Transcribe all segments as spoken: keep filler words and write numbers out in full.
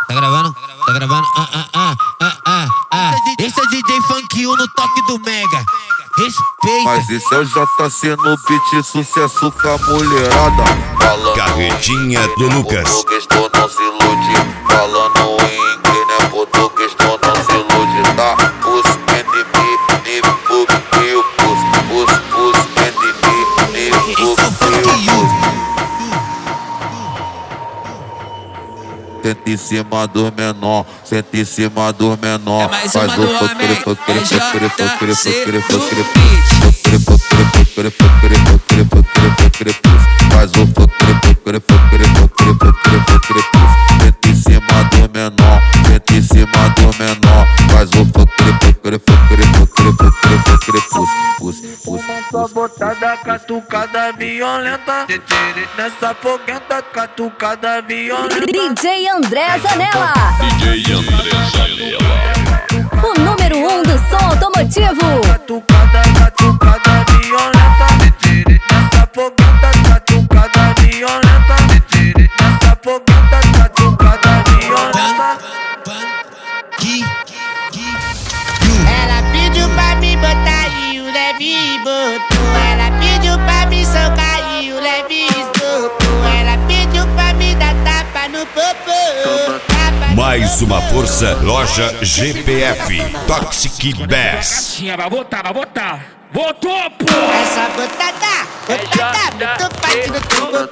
Tá gravando? Tá gravando? Ah, ah, ah, ah, ah, ah. Esse é D J Funk um no toque do Mega. Respeita. Mas esse é o J C no beat, sucesso com a mulherada. Falando Carretinha do Lucas. português, tu não se ilude. Falando em inglês, né? Português, tu não se ilude, tá? Pus, and me, me, book, you, pus, pus, pus, and me, me, book, you, pus. Senta em cima do menor, senta em cima do menor. É mais Faz uma o do foquere, homem, foquere, é foquere, foquere, J C foquere, do foquere, beat. foquere, foquere, foquere, foquere, foquere, foquere, foquere, pus. Faz o foquere, foquere, foquere, foquere, foquere, foquere, pus. Senta em cima do menor, senta em cima do menor. Faz o foquere, foquere, foquere, foquere, foquere, foquere, pus, pus, pus. Nessa botada catucada violenta, nessa foguenta catucada violenta. D J André Zanella, D J André Zanella, o número um do som automotivo. Catucada, catucada violenta, nessa foguenta catucada violenta, nessa foguenta catucada violenta. Ela pediu pra me botar e o leve botou. Ela pediu pra me socar e o leve esgotou. Ela pediu pra me dar tapa no popô. Tapa mais uma força, loja G P F, Toxic Bass. Vai botar, vai botar. Botou, pô! essa botada, botada, muito forte no teu popô.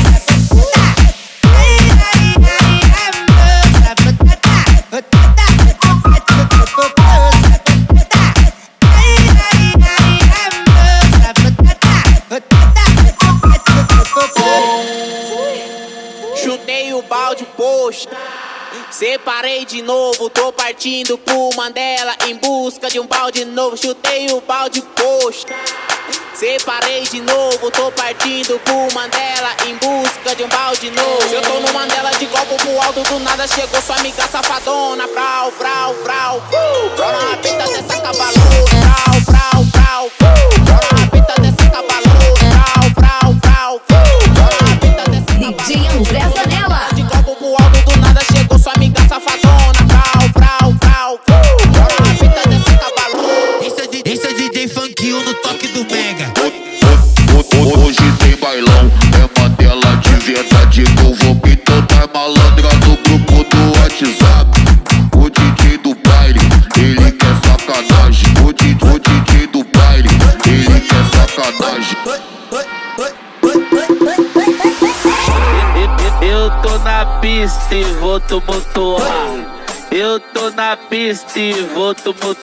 Chutei o balde, poxa. Separei de novo, tô partindo pro Mandela em busca de um balde novo. Chutei o balde, poxa. Separei de novo, tô partindo pro Mandela em busca de um balde novo. Eu tô no Mandela de copo pro alto, do nada chegou sua amiga safadona. Frau, frau, frau, uh, frau na rapeta dessa cavalona. Frau, frau, frau, uh, frau na rapeta dessa cavalona. Frau, frau, frau, uh, frau na rapeta dessa cavalona. D J André Zanella, De copo pro alto, do nada chegou sua amiga safadona. Frau, frau, frau, uh, frau na rapeta dessa cavalona. Esse é, D- esse é D J Funk um no toque do Mega. Hoje tem bailão, é Mandela de verdade. Convoquei toda malandra no grupo do WhatsApp. O D J do baile, ele quer sacanagem. O D J, o D J do baile, ele quer sacanagem. Eu tô na pista e vou tumultuar. Eu tô na pista e vou tumultuar.